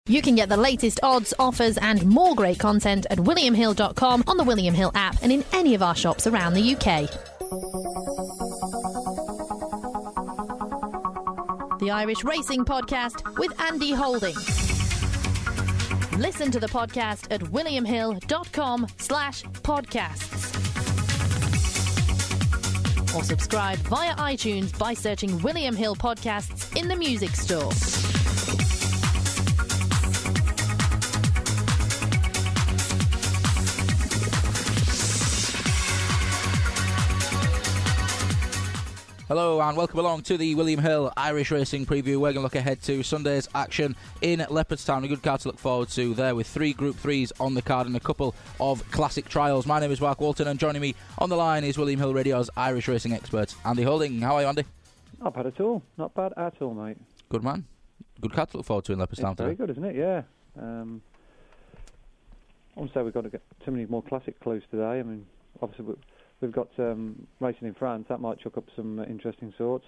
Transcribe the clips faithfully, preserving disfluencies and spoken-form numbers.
You can get the latest odds, offers and more great content at william hill dot com, on the William Hill app and in any of our shops around the U K. The Irish Racing Podcast with Andy Holding. Listen to the podcast at william hill dot com slash podcasts. Or subscribe via iTunes by searching William Hill Podcasts in the music store. Hello and welcome along to the William Hill Irish Racing Preview. We're going to look ahead to Sunday's action in Leopardstown. A good card to look forward to there, with three Group threes on the card and a couple of classic trials. My name is Mark Walton and joining me on the line is William Hill Radio's Irish racing expert, Andy Holding. How are you, Andy? Not bad at all. Not bad at all, mate. Good man. Good card to look forward to in Leopardstown today. Very today. good, isn't it? Yeah. Um, I wouldn't say we've got to get too many more classic clues today. I mean, obviously we We've got um, racing in France. That might chuck up some uh, interesting sorts.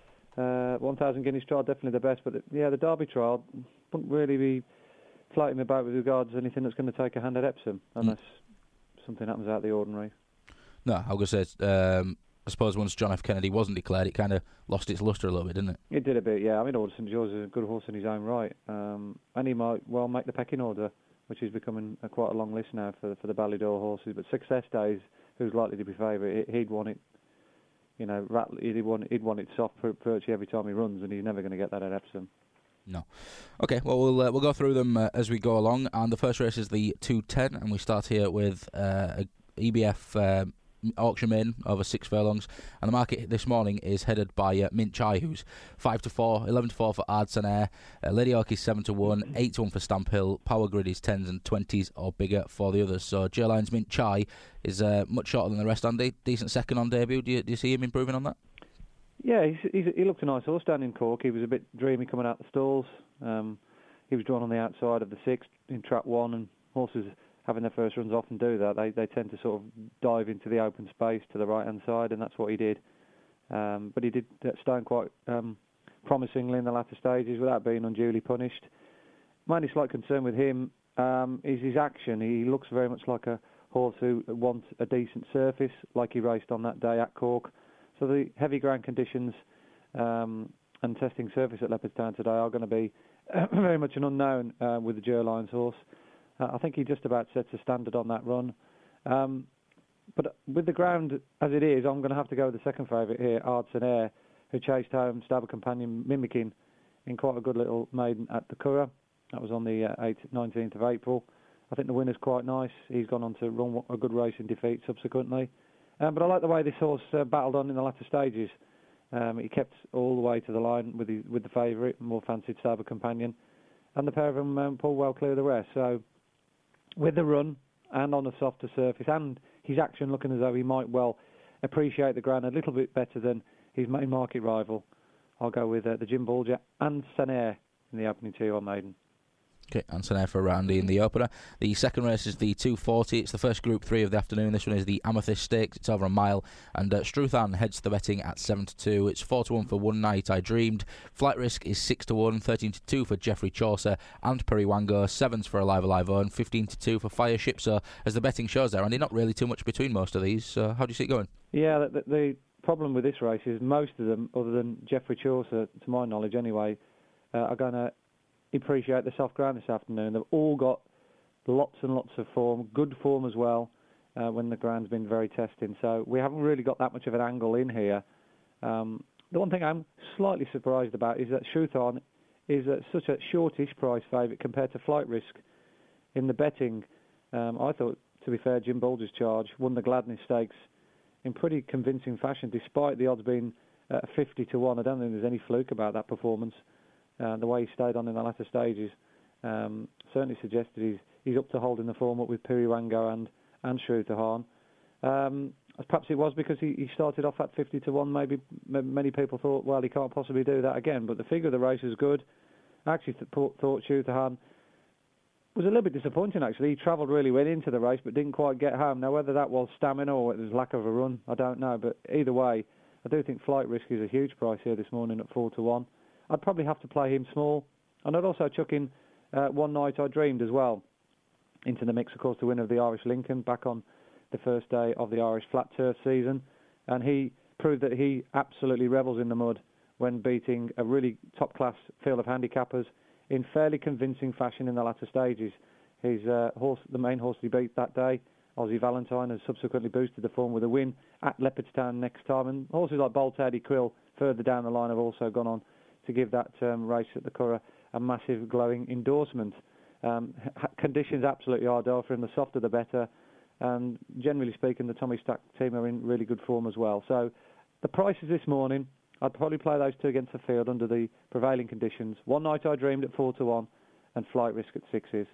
Uh, one thousand Guineas trial, definitely the best. But, it, yeah, the Derby trial wouldn't really be floating about with regards to anything that's going to take a hand at Epsom, unless mm. something happens out of the ordinary. No, I was going to say, um, I suppose once John F. Kennedy wasn't declared, it kind of lost its lustre a little bit, didn't it? It did a bit, yeah. I mean, Order Saint George is a good horse in his own right. Um, and he might well make the pecking order, which is becoming a, quite a long list now for, for the Ballydor horses. But Success Days, who's likely to be favourite, he'd want it, you know, rattle, he'd want he'd want it soft virtually every time he runs, and he's never going to get that at Epsom. No. Okay, well we'll uh, we'll go through them uh, as we go along, and the first race is the two ten, and we start here with uh, a E B F uh, auction maiden over six furlongs, and the market this morning is headed by uh, Mint Chai, who's five to four, eleven to four for Ards and Air, uh, Lady Hawk is seven to one, eight to one for Stamp Hill, Power Grid is tens and twenties or bigger for the others. So Gerline's Mint Chai is uh, much shorter than the rest, Andy. Decent second on debut. Do you, do you see him improving on that? Yeah, he's, he's, he looked a nice horse down in Cork. He was a bit dreamy coming out the stalls. Um, he was drawn on the outside of the sixth in trap one, and horses having their first runs often do that. They they tend to sort of dive into the open space to the right-hand side, and that's what he did. Um, but he did stand quite um, promisingly in the latter stages without being unduly punished. My only slight concern with him um, is his action. He looks very much like a horse who wants a decent surface, like he raced on that day at Cork. So the heavy ground conditions um, and testing surface at Leopardstown today are going to be very much an unknown uh, with the Gerlines horse. Uh, I think he just about sets a standard on that run. Um, but with the ground as it is, I'm going to have to go with the second favourite here, Ards and Air, who chased home Stabber Companion Mimicking in quite a good little maiden at the Curragh. That was on the uh, eighth, nineteenth of April. I think the winner's quite nice. He's gone on to run a good race in defeat subsequently. Um, but I like the way this horse uh, battled on in the latter stages. Um, he kept all the way to the line with the, with the favourite, more fancied Stabber Companion. And the pair of them um, pulled well clear of the rest. So with the run and on a softer surface and his action looking as though he might well appreciate the ground a little bit better than his main market rival, I'll go with uh, the Jim Bulger and Senair in the opening two on maiden. Okay, and Senair for Randy in the opener. The second race is the two forty. It's the first Group three of the afternoon. This one is the Amethyst Stakes. It's over a mile, and uh, Struthan heads the betting at seven to two. It's four to one for One Night I Dreamed. Flight Risk is six to one, thirteen to two for Geoffrey Chaucer and Periwango, sevens for Alive Alive and fifteen to two for Fireship. So as the betting shows there, Andy, not really too much between most of these. So how do you see it going? Yeah, the, the, the problem with this race is most of them, other than Geoffrey Chaucer, to my knowledge anyway, uh, are going to appreciate the soft ground this afternoon. They've all got lots and lots of form, good form as well, uh, when the ground's been very testing. So we haven't really got that much of an angle in here. Um, the one thing I'm slightly surprised about is that Shoothon is at such a shortish price favourite compared to Flight Risk. In the betting, um, I thought, to be fair, Jim Bulger's charge won the Gladness Stakes in pretty convincing fashion, despite the odds being uh, fifty to one. I don't think there's any fluke about that performance. Uh, the way he stayed on in the latter stages um, certainly suggested he's he's up to holding the form up with Periwango and and Shooterhan. Um, perhaps it was because he, he started off at fifty to one. Maybe m- many people thought, well, he can't possibly do that again. But the figure of the race was good. I actually th- thought Shooterhan was a little bit disappointing. Actually, he travelled really well into the race, but didn't quite get home. Now, whether that was stamina or it was lack of a run, I don't know. But either way, I do think Flight Risk is a huge price here this morning at four to one. I'd probably have to play him small, and I'd also chuck in uh, One Night I Dreamed as well into the mix, of course, the winner of the Irish Lincoln back on the first day of the Irish Flat Turf season. And he proved that he absolutely revels in the mud when beating a really top-class field of handicappers in fairly convincing fashion in the latter stages. His uh, horse, the main horse he beat that day, Aussie Valentine, has subsequently boosted the form with a win at Leopardstown next time. And horses like Bolt Eddie Quill further down the line have also gone on to give that um, race at the Curragh a massive glowing endorsement. Um, conditions absolutely ideal for him. The softer the better. And generally speaking, the Tommy Stack team are in really good form as well. So the prices this morning, I'd probably play those two against the field under the prevailing conditions. One Night I Dreamed at four to one and Flight Risk at sixes.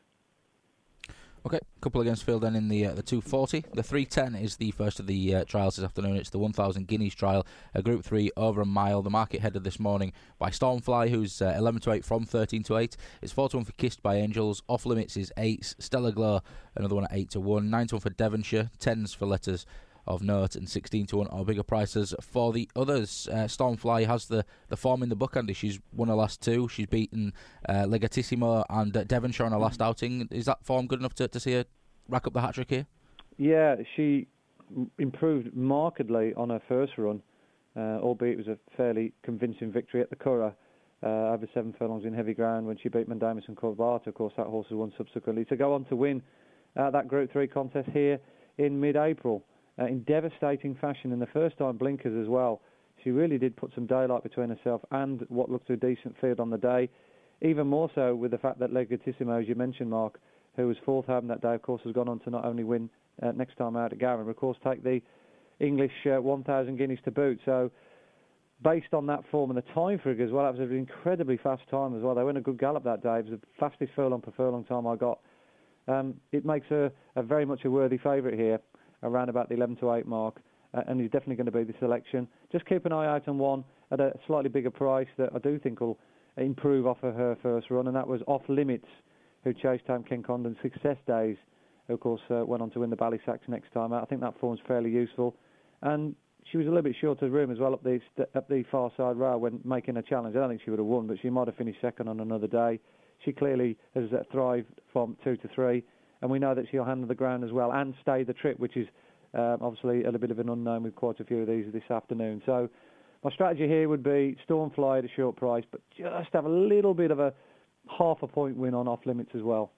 Okay, couple against field then in the uh, the two forty. The three ten is the first of the uh, trials this afternoon. It's the one thousand guineas trial, a Group three over a mile. The market headed this morning by Stormfly, who's uh, eleven to eight from thirteen to eight. It's four to one for Kissed by Angels. Off Limits is eight. Stellar Glow, another one at eight to one. nine to one for Devonshire. tens for Letters of Note, and sixteen to one or bigger prices for the others. Uh, Stormfly has the, the form in the book, Andy. She's won her last two. She's beaten uh, Legatissimo and uh, Devonshire on her last outing. Is that form good enough to, to see her rack up the hat-trick here? Yeah, she improved markedly on her first run, uh, albeit it was a fairly convincing victory at the Curragh, uh, over seven furlongs in heavy ground when she beat Mandamus and Corbata. Of course, that horse has won subsequently to go on to win uh, that Group three contest here in mid-April. Uh, in devastating fashion, in the first time blinkers as well. She really did put some daylight between herself and what looked a decent field on the day. Even more so with the fact that Legatissimo, as you mentioned, Mark, who was fourth home that day, of course, has gone on to not only win uh, next time out at Garran, but of course take the English uh, one thousand guineas to boot. So based on that form and the time figure as well, that was an incredibly fast time as well. They went a good gallop that day. It was the fastest furlong per furlong time I got. Um, it makes her a very much a worthy favourite here, around about the eleven to eight mark, uh, and he's definitely going to be the selection. Just keep an eye out on one at a slightly bigger price that I do think will improve off of her first run, and that was Off Limits, who chased home Ken Condon's Success Days, who of course uh, went on to win the Ballysacks next time out. I think that form's fairly useful, and she was a little bit short of room as well up the up the far side rail when making a challenge. I don't think she would have won, but she might have finished second on another day. She clearly has uh, thrived from two to three. And we know that she'll handle the ground as well and stay the trip, which is um, obviously a little bit of an unknown with quite a few of these this afternoon. So my strategy here would be Stormfly at a short price, but just have a little bit of a half a point win on Off Limits as well.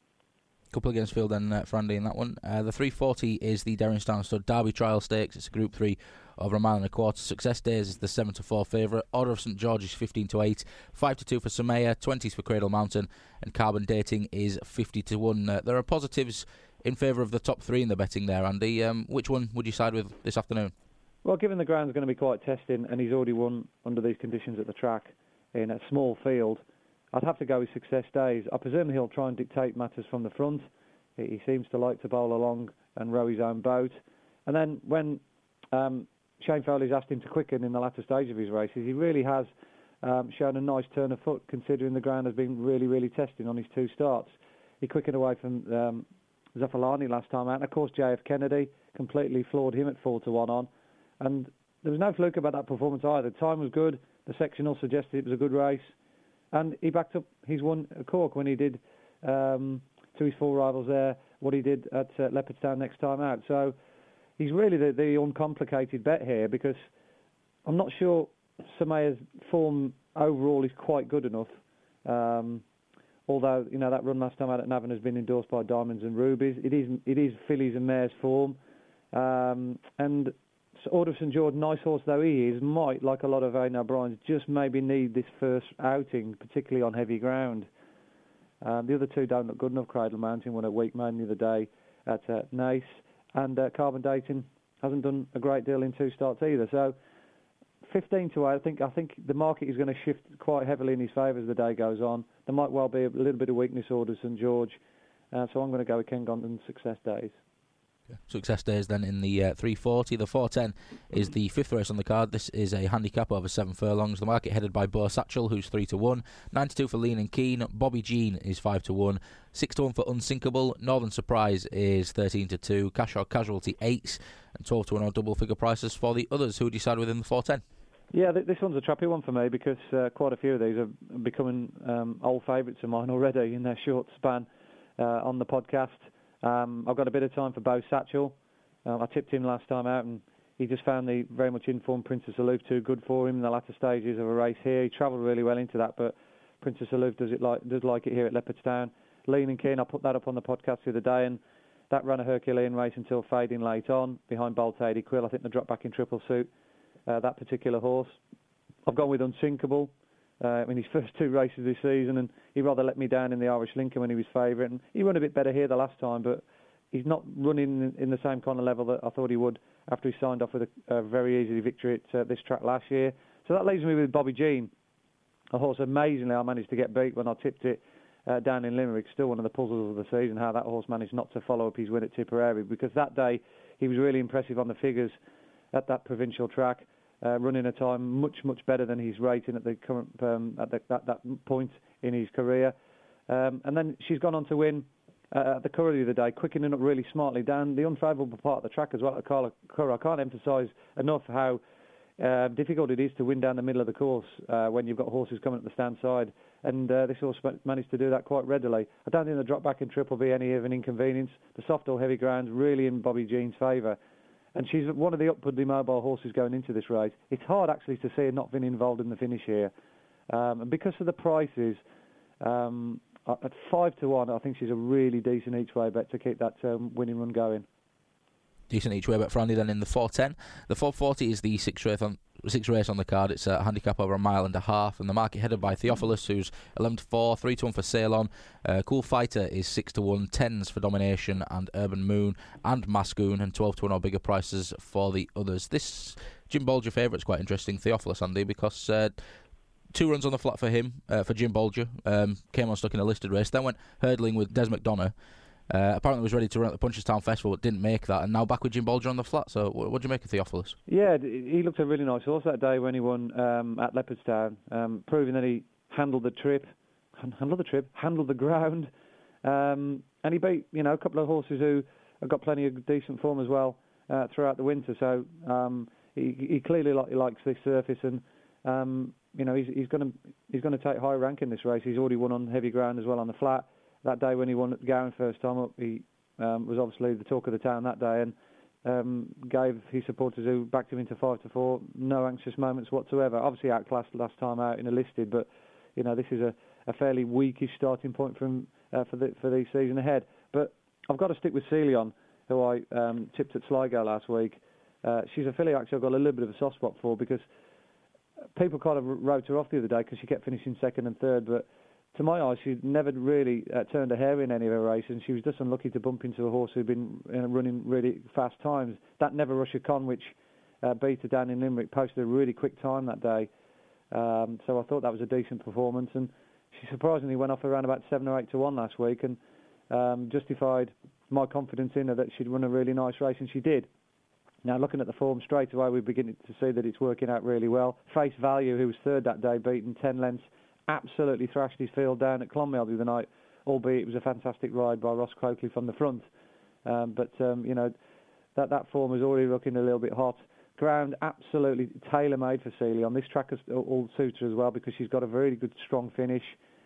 Couple against field then uh, for Andy in that one. Uh, the three forty is the Derry Stanley Stud Derby Trial Stakes. It's a Group three over a mile and a quarter. Success Days is the seven to four favourite. Order of St George is fifteen to eight. five to two for Somaya. twenties for Cradle Mountain. And Carbon Dating is fifty to one. Uh, there are positives in favour of the top three in the betting there, Andy. Um, which one would you side with this afternoon? Well, given the ground's going to be quite testing and he's already won under these conditions at the track in a small field, I'd have to go with Success Days. I presume he'll try and dictate matters from the front. He seems to like to bowl along and row his own boat. And then when um, Shane Foley's asked him to quicken in the latter stage of his races, he really has um, shown a nice turn of foot, considering the ground has been really, really testing on his two starts. He quickened away from um, Zafalani last time out. And, of course, J F Kennedy completely floored him at four to one on. And there was no fluke about that performance either. The time was good. The sectional suggested it was a good race. And he backed up his one at Cork when he did... Um, to his four rivals there, what he did at uh, Leopardstown next time out. So he's really the, the uncomplicated bet here, because I'm not sure Somaya's form overall is quite good enough. Um, although, you know, that run last time out at Navan has been endorsed by Diamonds and Rubies. It is it is fillies and mares form. Um, and Order of St George, nice horse though he is, might, like a lot of Aidan O'Brien's, just maybe need this first outing, particularly on heavy ground. Um, the other two don't look good enough. Cradle Mountain won a weak man the other day at uh, Naas, and uh, Carbon Dating hasn't done a great deal in two starts either. So fifteen to eight, I think I think the market is going to shift quite heavily in his favour as the day goes on. There might well be a little bit of weakness Order St George, uh, so I'm going to go with Ken Condon's Success Days. Success Days then in the uh, three forty. The four ten is the fifth race on the card. This is a handicap over seven furlongs. The market headed by Bo Satchel, who's three to one. nine to two for Lean and Keen. Bobby Jean is five to one. six to one for Unsinkable. Northern Surprise is thirteen to two. Cash or Casualty eights. And twelve to one on double figure prices for the others. Who decide within the four ten? Yeah, th- this one's a trappy one for me because uh, quite a few of these are becoming um, old favourites of mine already in their short span uh, on the podcast. Um, I've got a bit of time for Bo Satchel. Um, I tipped him last time out and he just found the very much informed Princess Aloof too good for him in the latter stages of a race here. He travelled really well into that, but Princess Aloof does it like does like it here at Leopardstown. Lean and Keen, I put that up on the podcast the other day, and that ran a Herculean race until fading late on behind Bolt eighty Quill. I think they dropped back in triple suit. Uh, that particular horse. I've gone with Unsinkable uh, in his first two races this season, and he rather let me down in the Irish Lincoln when he was favourite. And he ran a bit better here the last time, but he's not running in the same kind of level that I thought he would after he signed off with a, a very easy victory at uh, this track last year. So that leaves me with Bobby Jean, a horse amazingly I managed to get beat when I tipped it uh, down in Limerick. Still one of the puzzles of the season, how that horse managed not to follow up his win at Tipperary, because that day he was really impressive on the figures at that provincial track. Uh, running a time much, much better than his rating at the current um, at the, that, that point in his career. Um, and then she's gone on to win uh, at the Curragh the other day, quickening up really smartly down the unfavourable part of the track as well at Carla Curragh. I can't emphasise enough how uh, difficult it is to win down the middle of the course uh, when you've got horses coming at the stand side. And uh, this horse managed to do that quite readily. I don't think the drop back in triple be any of an inconvenience. The soft or heavy ground really in Bobby Jean's favour. And she's one of the upwardly mobile horses going into this race. It's hard, actually, to see her not being involved in the finish here. Um, and because of the prices, um, at five to one, I think she's a really decent each-way bet to keep that um, winning run going. Decent each-way bet for Andy then in the four ten. The four forty is the sixth race on, sixth race on the card. It's a handicap over a mile and a half, and the market headed by Theophilus, who's eleven to four, three to one for Ceylon. Uh, Cool Fighter is six to one, tens for Domination and Urban Moon and Mascoon, and twelve to one or bigger prices for the others. This Jim Bolger favourite's quite interesting, Theophilus, Andy, because uh, two runs on the flat for him, uh, for Jim Bolger. Um, came on stuck in a listed race, then went hurdling with Des McDonough. Uh, apparently was ready to run at the Punchestown Festival, but didn't make that, and now back with Jim Bolger on the flat. So what, what do you make of Theophilus? Yeah, he looked a really nice horse that day when he won um, at Leopardstown, um, proving that he handled the trip, handled the trip, handled the ground, um, and he beat you know a couple of horses who have got plenty of decent form as well uh, throughout the winter. So um, he, he clearly li- he likes this surface, and um, you know he's, he's going to he's going to take high rank in this race. He's already won on heavy ground as well on the flat. That day when he won at Gowan first time up, he um, was obviously the talk of the town that day, and um, gave his supporters who backed him into five to four no anxious moments whatsoever. Obviously outclassed last time out in a listed, but you know this is a, a fairly weakish starting point from uh, for the for the season ahead. But I've got to stick with Celion, who I um, tipped at Sligo last week. Uh, she's a filly actually I've got a little bit of a soft spot for, because people kind of wrote her off the other day because she kept finishing second and third, but to my eyes, she never really uh, turned a hair in any of her races, and she was just unlucky to bump into a horse who'd been uh, running really fast times. That Never Russia Con, which uh, beat her down in Limerick, posted a really quick time that day. Um, so I thought that was a decent performance, and she surprisingly went off around about seven or eight to one last week, and um, justified my confidence in her that she'd run a really nice race, and she did. Now, looking at the form straight away, we're beginning to see that it's working out really well. Face Value, who was third that day, beaten ten lengths, absolutely thrashed his field down at Clonmel the other night, albeit it was a fantastic ride by Ross Croakley from the front. Um, but, um, you know, that, that form is already looking a little bit hot. Ground absolutely tailor-made for Celion. This track has all suits her as well, because she's got a very good, strong finish.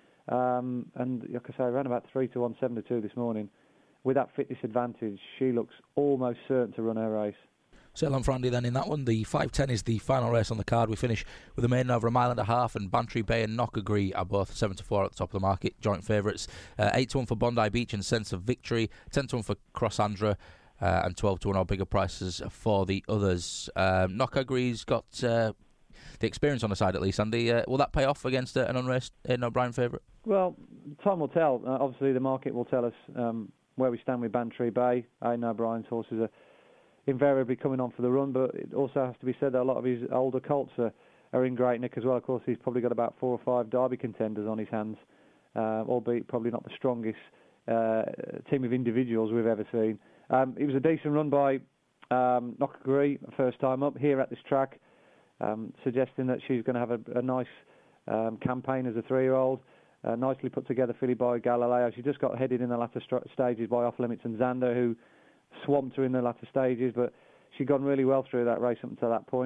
Um, and, like I say, around about three to one, seven to two this morning. With that fitness advantage, she looks almost certain to run her race. Ceylon for Andy then in that one. The five ten is the final race on the card. We finish with a maiden over a mile and a half, and Bantry Bay and Knock Agree are both seven to four at the top of the market, joint favourites. Uh, eight to one for Bondi Beach and Sense of Victory, ten to one for Crossandra, uh, and twelve to one or bigger prices for the others. Um, Knock Agree's got uh, the experience on the side at least, Andy. Uh, will that pay off against uh, an unraced Aidan O'Brien favourite? Well, time will tell. Uh, obviously the market will tell us um, where we stand with Bantry Bay. Aidan O'Brien's horses are invariably coming on for the run, but it also has to be said that a lot of his older colts are, are in great nick as well. Of course, he's probably got about four or five Derby contenders on his hands, uh, albeit probably not the strongest uh, team of individuals we've ever seen. Um, it was a decent run by um, Knock Agree, first time up here at this track, um, suggesting that she's going to have a, a nice um, campaign as a three-year-old. Uh, nicely put together filly by Galileo. She just got headed in the latter st- stages by Off Limits and Xander, who swamped her in the latter stages, but she'd gone really well through that race up until that point.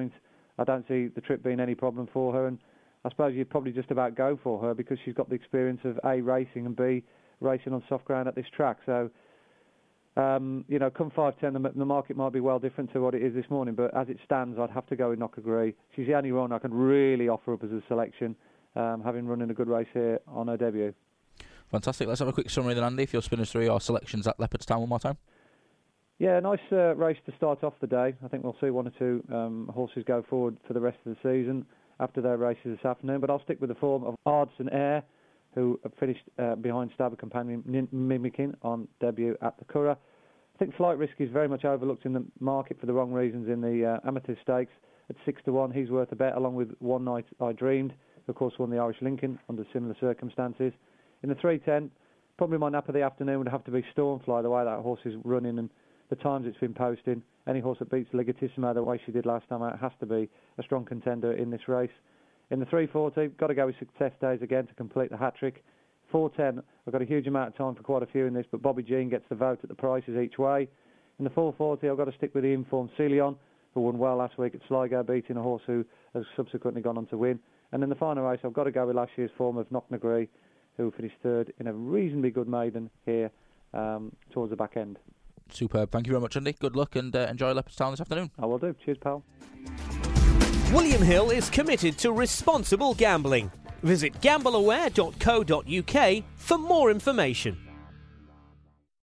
I don't see the trip being any problem for her. And I suppose you'd probably just about go for her because she's got the experience of A, racing, and B, racing on soft ground at this track. So, um, you know, come five ten, the, the market might be well different to what it is this morning. But as it stands, I'd have to go with Knockagree. She's the only one I can really offer up as a selection, um, having run in a good race here on her debut. Fantastic. Let's have a quick summary then, Andy, if you'll spin us through your selections at Leopardstown one more time. Yeah, nice uh, race to start off the day. I think we'll see one or two um, horses go forward for the rest of the season after their races this afternoon. But I'll stick with the form of Ardson Air, who finished uh, behind Stabber Companion Mimicking on debut at the Curragh. I think Flight Risk is very much overlooked in the market for the wrong reasons in the uh, Amateur Stakes. At six to one, he's worth a bet, along with One Night I Dreamed, who of course won the Irish Lincoln under similar circumstances. In the three ten, probably my nap of the afternoon would have to be Stormfly, the way that horse is running and the times it's been posting. Any horse that beats Legitissimo the way she did last time out has to be a strong contender in this race. In the three forty, got to go with Success Days again to complete the hat-trick. four ten, I've got a huge amount of time for quite a few in this, but Bobby Jean gets the vote at the prices each way. In the four forty, I've got to stick with the informed Celion, who won well last week at Sligo, beating a horse who has subsequently gone on to win. And in the final race, I've got to go with last year's form of Knocknagree, who finished third in a reasonably good maiden here um, towards the back end. Superb. Thank you very much, Andy. Good luck and uh, enjoy Leopardstown this afternoon. I will do. Cheers, pal. William Hill is committed to responsible gambling. Visit gambleaware dot co dot uk for more information.